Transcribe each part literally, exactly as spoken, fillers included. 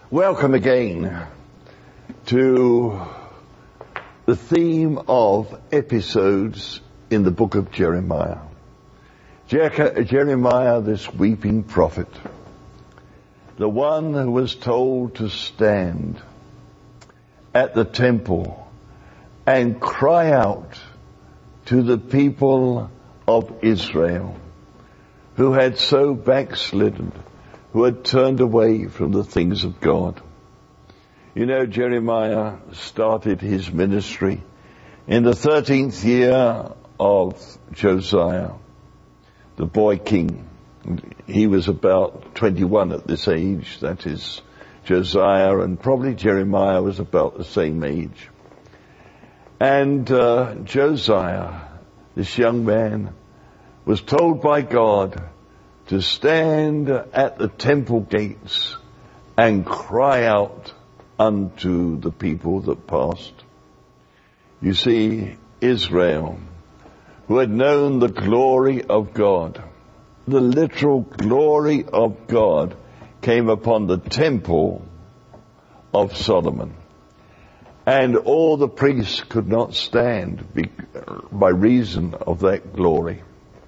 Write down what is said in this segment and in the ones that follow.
Welcome again to the theme of episodes in the book of Jeremiah. Jer- Jeremiah, this weeping prophet, the one who was told to stand at the temple and cry out to the people of Israel who had so backslidden, who had turned away from the things of God. You know, Jeremiah started his ministry in the thirteenth year of Josiah, the boy king. He was about twenty-one at this age, that is Josiah, and probably Jeremiah was about the same age. And uh, Josiah, this young man, was told by God to stand at the temple gates and cry out unto the people that passed. You see, Israel, who had known the glory of God, the literal glory of God, came upon the temple of Solomon. And all the priests could not stand by reason of that glory.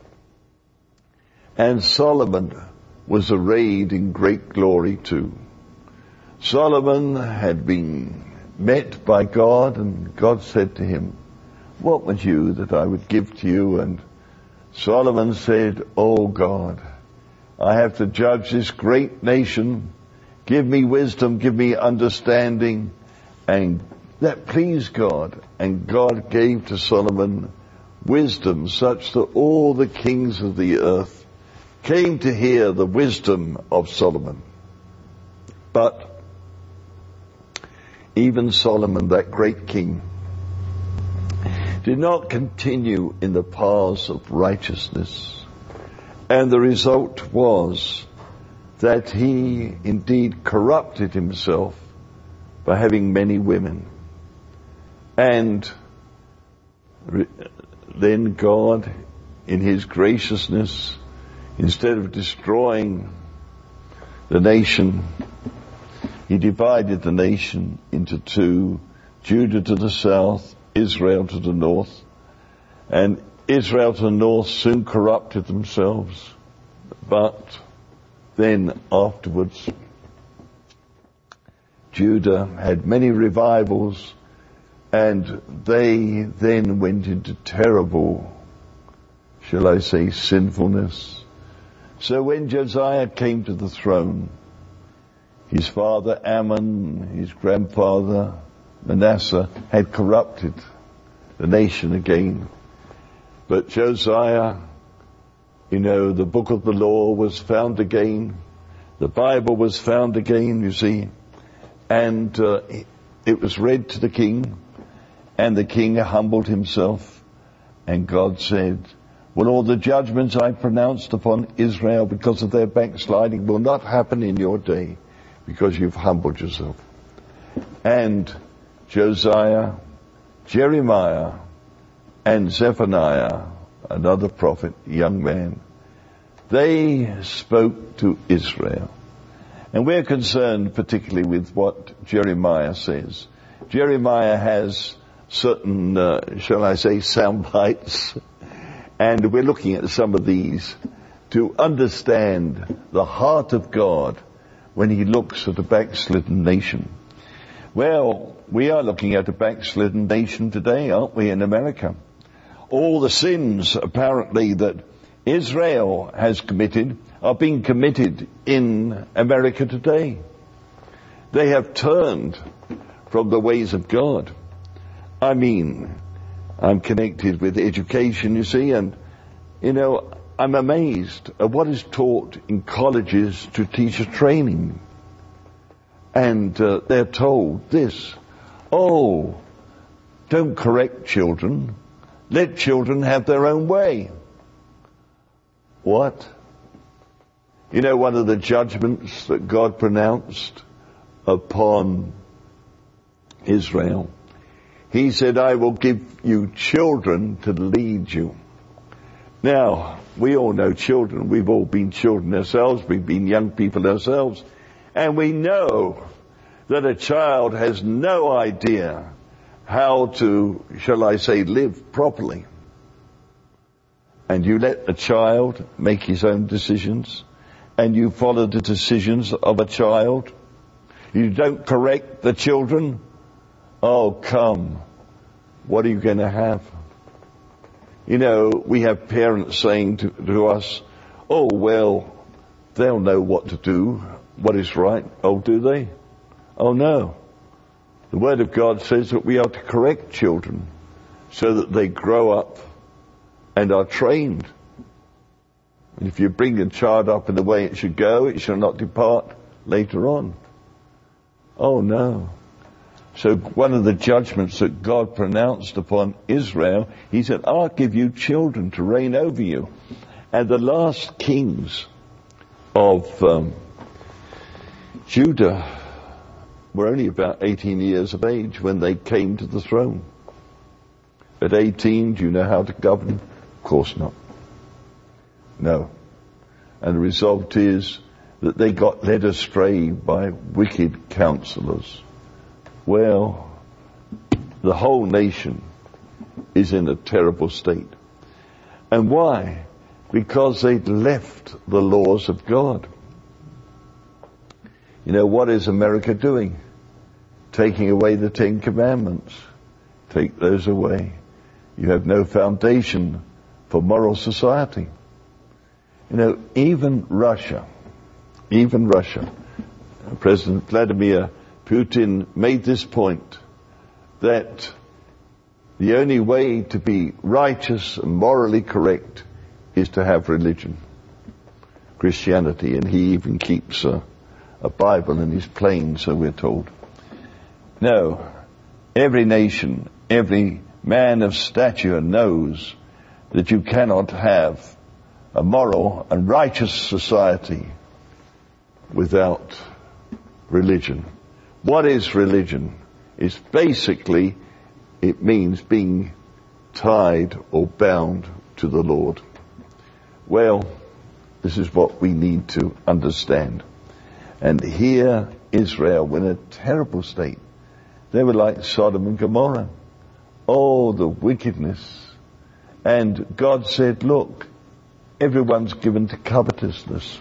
And Solomon was arrayed in great glory too. Solomon had been met by God, and God said to him, "What would you that I would give to you?" And Solomon said, "Oh God, I have to judge this great nation. Give me wisdom, give me understanding." And that pleased God. And God gave to Solomon wisdom such that all the kings of the earth came to hear the wisdom of Solomon. But even Solomon, that great king, did not continue in the paths of righteousness. And the result was that he indeed corrupted himself by having many women. And re- then God, in his graciousness, instead of destroying the nation, he divided the nation into two, Judah to the south, Israel to the north. And Israel to the north soon corrupted themselves. But then afterwards, Judah had many revivals, and they then went into terrible, shall I say, sinfulness. So when Josiah came to the throne, his father Ammon, his grandfather Manasseh had corrupted the nation again. But Josiah, you know, the book of the law was found again. The Bible was found again, you see. And uh, it was read to the king, and the king humbled himself. And God said, "Well, all the judgments I pronounced upon Israel because of their backsliding will not happen in your day, because you've humbled yourself." And Josiah, Jeremiah, and Zephaniah, another prophet, young man, they spoke to Israel. And we're concerned particularly with what Jeremiah says. Jeremiah has certain, uh, shall I say, sound bites. And we're looking at some of these to understand the heart of God when he looks at a backslidden nation. Well, we are looking at a backslidden nation today, aren't we, in America? All the sins, apparently, that Israel has committed are being committed in America today. They have turned from the ways of God. I mean, I'm connected with education, you see, and, you know, I'm amazed at what is taught in colleges to teacher training. And uh, they're told this: "Oh, don't correct children. Let children have their own way." What? You know, one of the judgments that God pronounced upon Israel, he said, "I will give you children to lead you." Now, we all know children. We've all been children ourselves. We've been young people ourselves. And we know that a child has no idea how to, shall I say, live properly. And you let a child make his own decisions, and you follow the decisions of a child. You don't correct the children. Oh, come. What are you going to have? You know, we have parents saying to, to us, oh, well, they'll know what to do, what is right. Oh, do they? Oh, no. The Word of God says that we are to correct children so that they grow up and are trained. And if you bring a child up in the way it should go, it shall not depart later on. Oh, no. So one of the judgments that God pronounced upon Israel, he said, I'll give you children to reign over you. And the last kings of um, Judah were only about eighteen years of age when they came to the throne. At eighteen, do you know how to govern? Of course not. No. And the result is that they got led astray by wicked counselors. Well, the whole nation is in a terrible state. And why? Because they'd left the laws of God. You know, what is America doing? Taking away the Ten Commandments. Take those away. You have no foundation for moral society. You know, even Russia, even Russia, President Vladimir Putin made this point, that the only way to be righteous and morally correct is to have religion, Christianity, and he even keeps a, a Bible in his plane, so we're told. No, every nation, every man of stature knows that you cannot have a moral and righteous society without religion. What is religion? It's basically, it means being tied or bound to the Lord. Well, this is what we need to understand. And here, Israel were in a terrible state. They were like Sodom and Gomorrah. Oh, the wickedness. And God said, look, everyone's given to covetousness.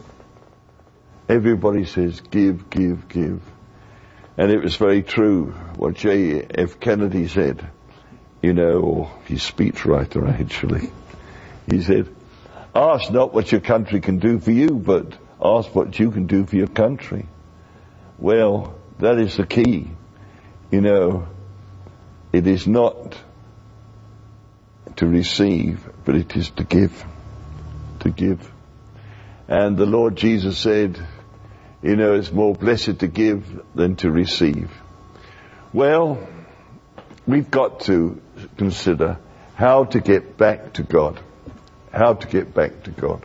Everybody says, give, give, give. And it was very true what J F Kennedy said, you know, or his speechwriter actually. He said, ask not what your country can do for you, but ask what you can do for your country. Well, that is the key. You know, it is not to receive, but it is to give. To give. And the Lord Jesus said, you know, it's more blessed to give than to receive. Well, we've got to consider how to get back to God. How to get back to God.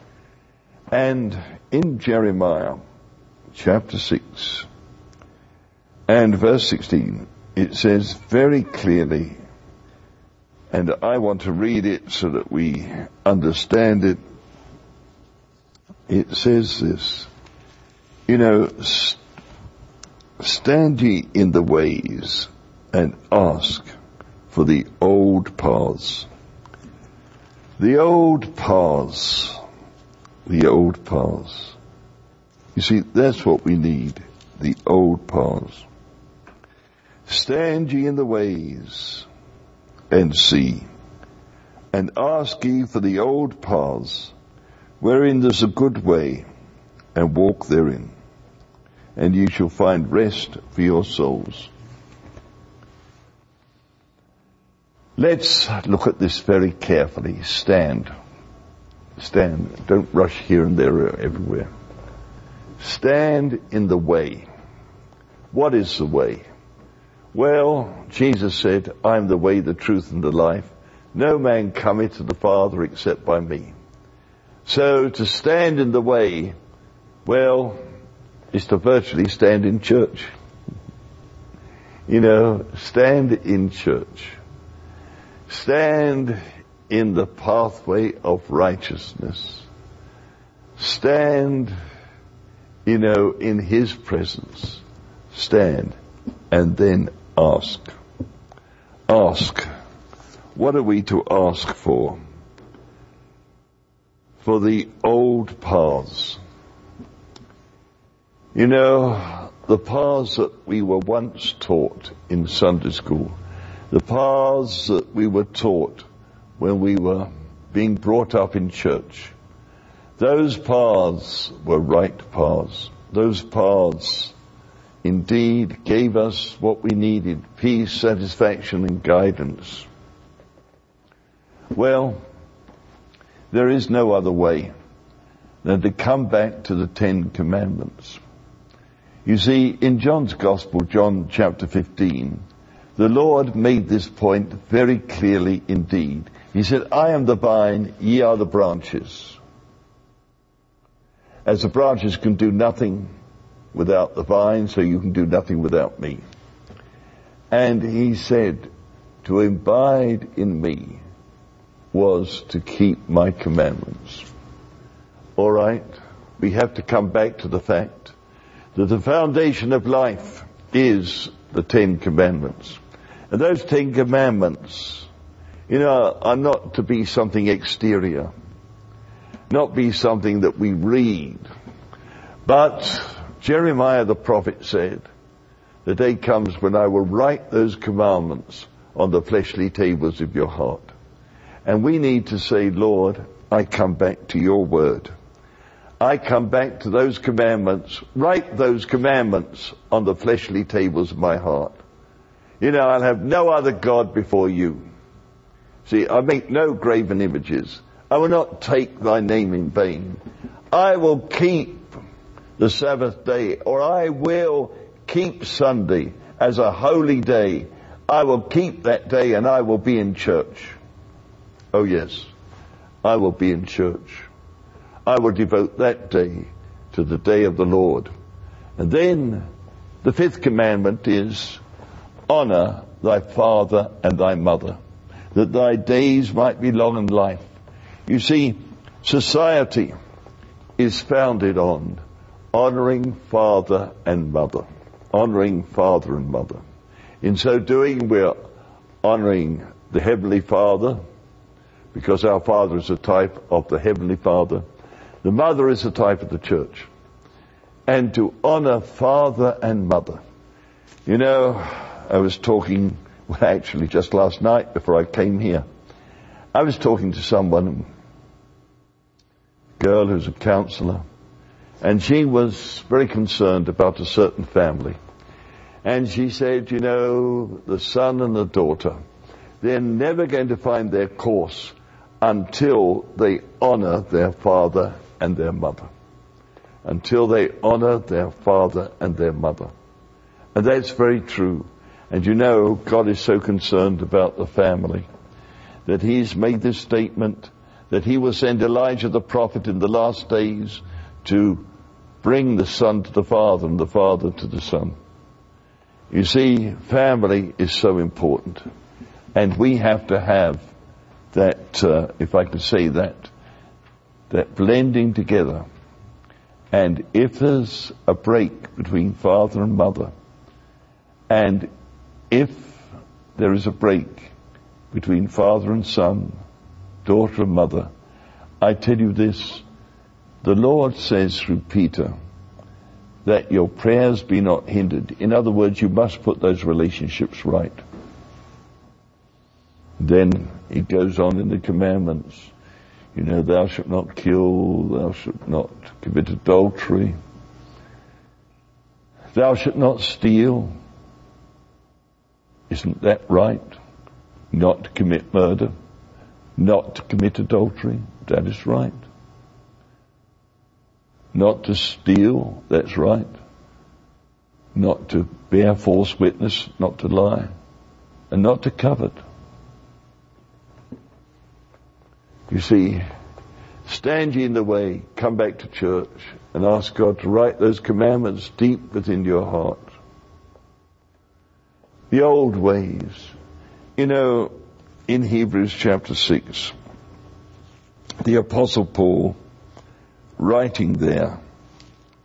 And in Jeremiah chapter six and verse sixteen, it says very clearly, and I want to read it so that we understand it. It says this, you know, st- stand ye in the ways and ask for the old paths. The old paths. The old paths. You see, that's what we need. The old paths. Stand ye in the ways and see, and ask ye for the old paths, wherein there's a good way, and walk therein, and ye shall find rest for your souls. Let's look at this very carefully. Stand. Stand. Don't rush here and there or everywhere. Stand in the way. What is the way? Well, Jesus said, I am the way, the truth, and the life. No man cometh to the Father except by me. So to stand in the way, well, is to virtually stand in church. You know, stand in church. Stand in the pathway of righteousness. Stand, you know, in His presence. stand, and then ask. Ask. What are we to ask for? For the old paths. You know, the paths that we were once taught in Sunday school, the paths that we were taught when we were being brought up in church, those paths were right paths. Those paths indeed gave us what we needed, peace, satisfaction, and guidance. Well, there is no other way than to come back to the Ten Commandments. You see, in John's Gospel, John chapter fifteen, the Lord made this point very clearly indeed. He said, I am the vine, ye are the branches. As the branches can do nothing without the vine, so you can do nothing without me. And he said, to abide in me was to keep my commandments. All right, we have to come back to the fact that the foundation of life is the Ten Commandments. And those Ten Commandments, you know, are not to be something exterior, not be something that we read. But Jeremiah the prophet said, the day comes when I will write those commandments on the fleshly tables of your heart. And we need to say, Lord, I come back to your word. I come back to those commandments, write those commandments on the fleshly tables of my heart. You know, I'll have no other God before you. See, I make no graven images. I will not take thy name in vain. I will keep the Sabbath day, or I will keep Sunday as a holy day. I will keep that day and I will be in church. Oh yes, I will be in church. I will devote that day to the day of the Lord. And then the fifth commandment is, honor thy father and thy mother, that thy days might be long in life. You see, society is founded on honoring father and mother. Honoring father and mother. In so doing, we're honoring the Heavenly Father, because our Father is a type of the Heavenly Father. The mother is a type of the church. And to honor father and mother. You know, I was talking, well, actually just last night before I came here, I was talking to someone, a girl who's a counselor, and she was very concerned about a certain family. And she said, you know, the son and the daughter, they're never going to find their course until they honor their father and their mother. Until they honor their father and their mother. And that's very true. And you know, God is so concerned about the family that he's made this statement that he will send Elijah the prophet in the last days to bring the son to the father and the father to the son. You see, family is so important. And we have to have that, uh, if I could say that, that blending together. And if there's a break between father and mother, and if there is a break between father and son, daughter and mother, I tell you this, the Lord says through Peter that your prayers be not hindered. In other words, you must put those relationships right. Then it goes on in the commandments. You know, thou shalt not kill, thou shalt not commit adultery, thou shalt not steal. Isn't that right? Not to commit murder, not to commit adultery, that is right. Not to steal, that's right. Not to bear false witness, not to lie, and not to covet. You see, stand ye in the way, come back to church, and ask God to write those commandments deep within your heart. The old ways. You know, in Hebrews chapter six, the Apostle Paul, writing there,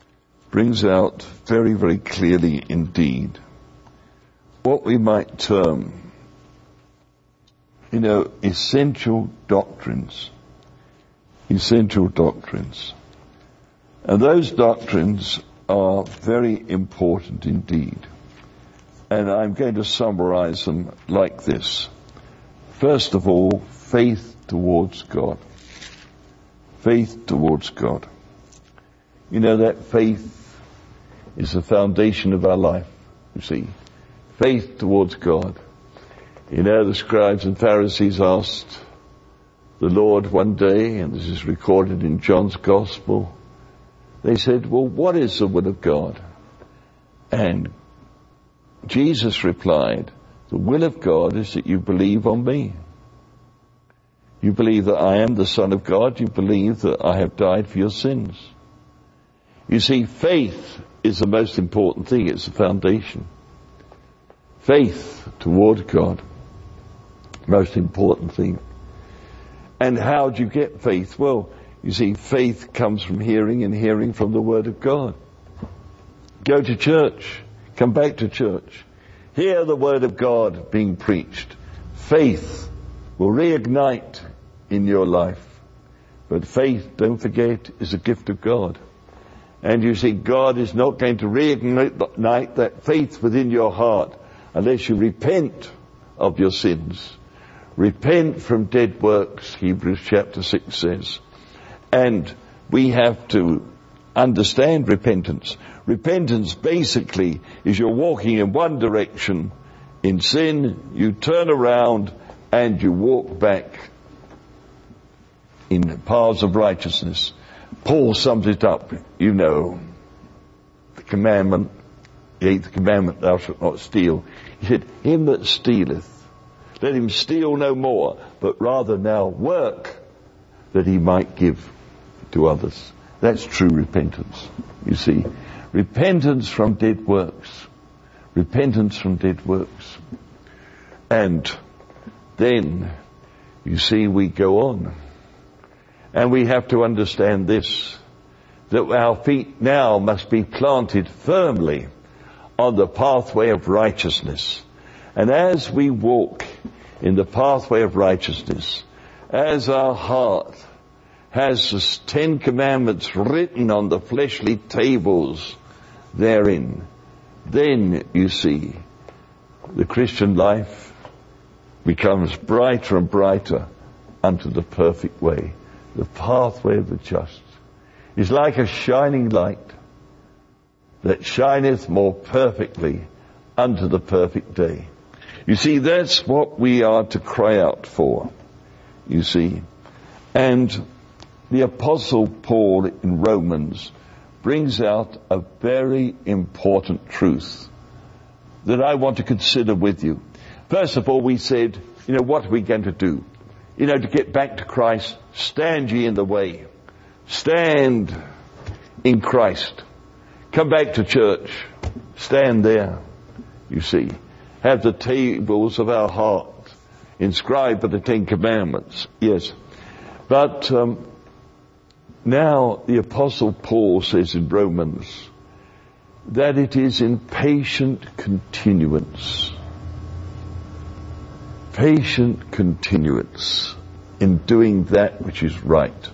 brings out very, very clearly indeed what we might term, you know, essential doctrines. Essential doctrines. And those doctrines are very important indeed. And I'm going to summarize them like this. First of all, faith towards God. Faith towards God. You know, that faith is the foundation of our life, you see. Faith towards God. You know, the scribes and Pharisees asked the Lord one day, and this is recorded in John's Gospel, they said, well, what is the will of God? And Jesus replied, the will of God is that you believe on me. You believe that I am the Son of God. You believe that I have died for your sins. You see, faith is the most important thing. It's the foundation. Faith toward God. Most important thing. And how do you get faith? Well, you see, faith comes from hearing, and hearing from the Word of God. Go to church. Come back to church. Hear the Word of God being preached. Faith will reignite in your life. But faith, don't forget, is a gift of God. And you see, God is not going to reignite that faith within your heart unless you repent of your sins. Repent from dead works, Hebrews chapter six says. And we have to understand repentance. Repentance basically is you're walking in one direction in sin, you turn around and you walk back in paths of righteousness. Paul sums it up, you know, the commandment, the eighth commandment, thou shalt not steal. He said, him that stealeth, let him steal no more, but rather now work that he might give to others. That's true repentance, you see. Repentance from dead works. Repentance from dead works. And then, you see, we go on. And we have to understand this, that our feet now must be planted firmly on the pathway of righteousness. And as we walk in the pathway of righteousness, as our heart has the Ten Commandments written on the fleshly tables therein, then, you see, the Christian life becomes brighter and brighter unto the perfect way. The pathway of the just is like a shining light that shineth more perfectly unto the perfect day. You see, that's what we are to cry out for, you see. And the Apostle Paul in Romans brings out a very important truth that I want to consider with you. First of all, we said, you know, what are we going to do? You know, to get back to Christ, stand ye in the way. Stand in Christ. Come back to church. Stand there, you see. Have the tables of our heart inscribed with the Ten Commandments. Yes. But um, now the Apostle Paul says in Romans that it is in patient continuance. Patient continuance in doing that which is right.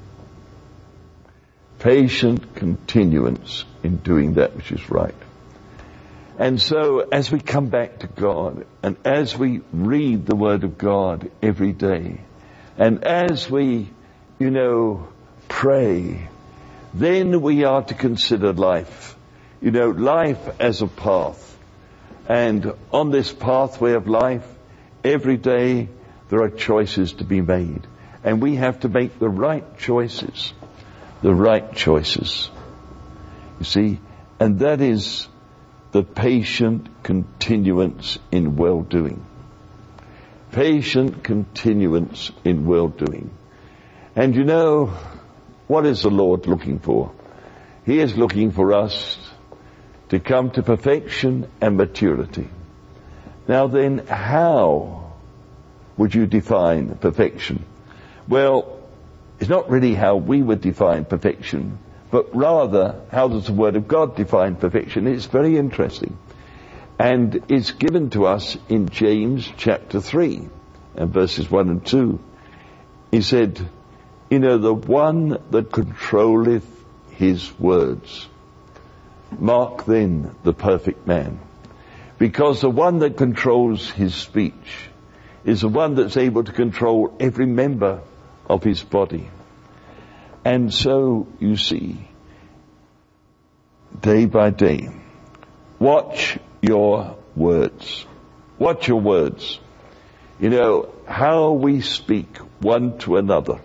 Patient continuance in doing that which is right. And so as we come back to God, and as we read the Word of God every day, and as we, you know, pray, then we are to consider life. You know, life as a path. And on this pathway of life, every day there are choices to be made. And we have to make the right choices. The right choices. You see, and that is the patient continuance in well-doing. Patient continuance in well-doing. And you know, what is the Lord looking for? He is looking for us to come to perfection and maturity. Now then, how would you define perfection? Well, it's not really how we would define perfection, but rather, how does the Word of God define perfection? It's very interesting. And it's given to us in James chapter three, and verses one and two. He said, you know, the one that controlleth his words, mark then the perfect man. Because the one that controls his speech is the one that's able to control every member of his body. And so, you see, day by day, watch your words. Watch your words. You know, how we speak one to another,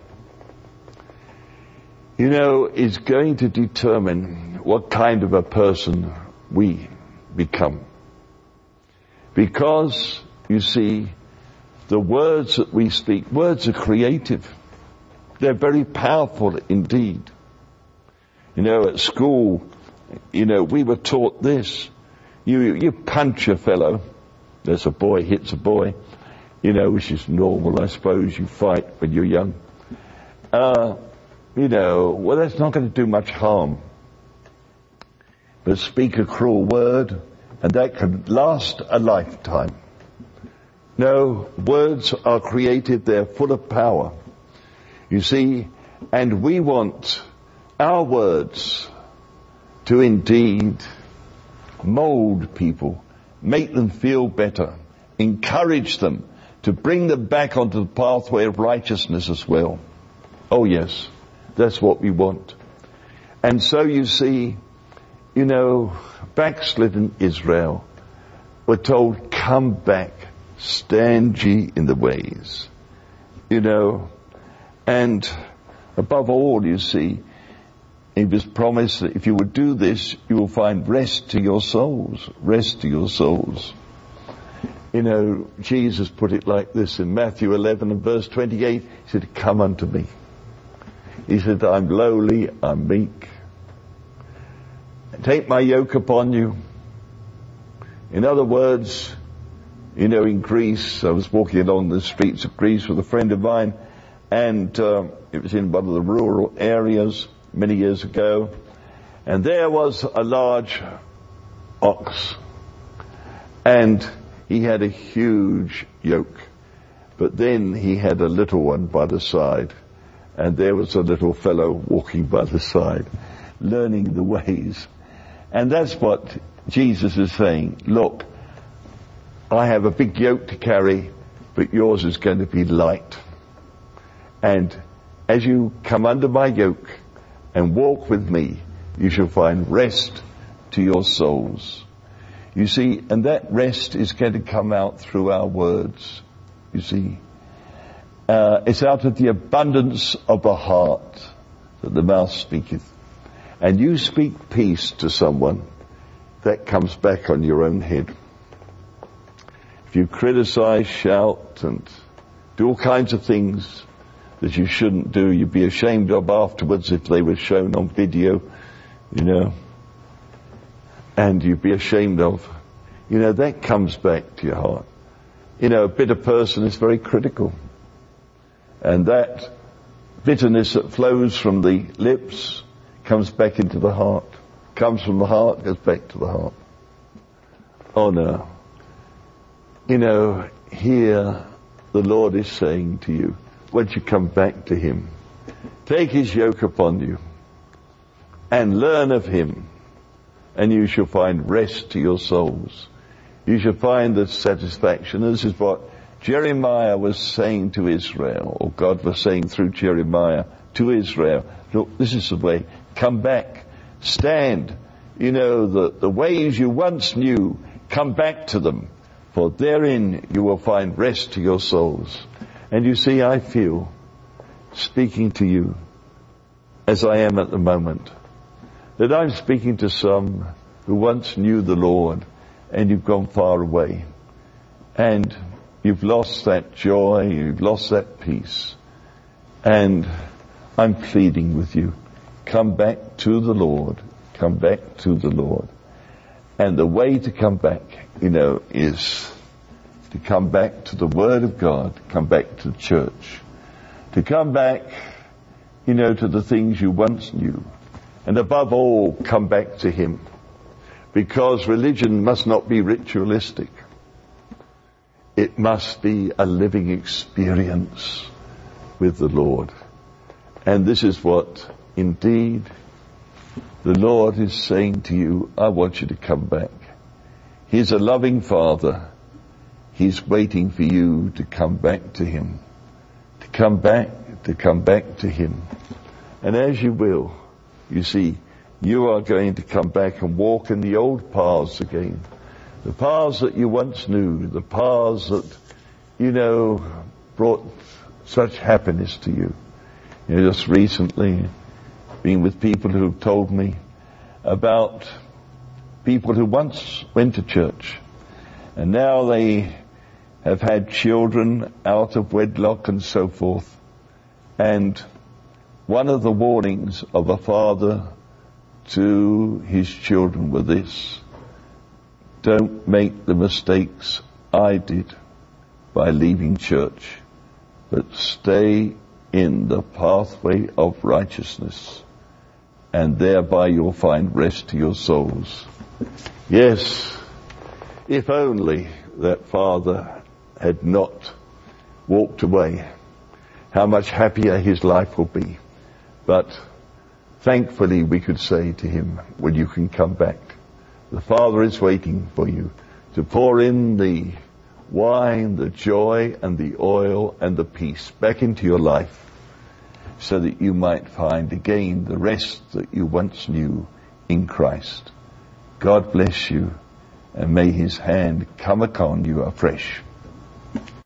you know, is going to determine what kind of a person we become. Because, you see, the words that we speak, words are creative. They're very powerful indeed. You know, at school, you know, we were taught this. You, you punch a fellow, there's a boy hits a boy, you know, which is normal, I suppose. You fight when you're young. Uh, you know, well, that's not going to do much harm. But speak a cruel word, and that can last a lifetime. No, words are creative, they're full of power. You see, and we want our words to indeed mold people, make them feel better, encourage them, to bring them back onto the pathway of righteousness as well. Oh yes, that's what we want. And so you see, you know, backslidden Israel were told, come back, stand ye in the ways. You know, and above all, you see, it was promised that if you would do this, you will find rest to your souls, rest to your souls. You know, Jesus put it like this in Matthew eleven and verse twenty-eight. He said, come unto me. He said, I'm lowly, I'm meek. Take my yoke upon you. In other words, you know, in Greece, I was walking along the streets of Greece with a friend of mine, and uh, it was in one of the rural areas many years ago, and there was a large ox, and he had a huge yoke, but then he had a little one by the side, and there was a little fellow walking by the side, learning the ways. And that's what Jesus is saying. Look, I have a big yoke to carry, but yours is going to be light. And as you come under my yoke and walk with me, you shall find rest to your souls. You see, and that rest is going to come out through our words. You see, uh, it's out of the abundance of the heart that the mouth speaketh. And you speak peace to someone, that comes back on your own head. If you criticize, shout, and do all kinds of things that you shouldn't do, you'd be ashamed of afterwards if they were shown on video, you know, and you'd be ashamed of, you know, that comes back to your heart. You know, a bitter person is very critical, and that bitterness that flows from the lips comes back into the heart, comes from the heart, goes back to the heart. Oh no. You know, here the Lord is saying to you, once you come back to Him, take His yoke upon you and learn of Him, and you shall find rest to your souls. You shall find the satisfaction. This is what Jeremiah was saying to Israel, or God was saying through Jeremiah to Israel. Look, this is the way. Come back. Stand. You know, the, the ways you once knew, come back to them. For therein you will find rest to your souls. And you see, I feel, speaking to you, as I am at the moment, that I'm speaking to some who once knew the Lord, and you've gone far away. And you've lost that joy, you've lost that peace. And I'm pleading with you, come back to the Lord, come back to the Lord. And the way to come back, you know, is to come back to the Word of God, come back to the church, to come back, you know, to the things you once knew, And above all, come back to him. Because religion must not be ritualistic. It must be a living experience with the Lord. And this is what, indeed, the Lord is saying to you. I want you to come back. He's a loving Father. He's waiting for you to come back to him. To come back, to come back to him. And as you will, you see, you are going to come back and walk in the old paths again. The paths that you once knew, the paths that, you know, brought such happiness to you. You know, just recently, been with people who have told me about people who once went to church, and now they have had children out of wedlock and so forth. And one of the warnings of a father to his children were this: don't make the mistakes I did by leaving church, but stay in the pathway of righteousness, and thereby you'll find rest to your souls. Yes, if only that father had not walked away, how much happier his life will be. But thankfully we could say to him, well, you can come back. The Father is waiting for you to pour in the wine, the joy and the oil and the peace back into your life, so that you might find again the rest that you once knew in Christ. God bless you, and may his hand come upon you afresh.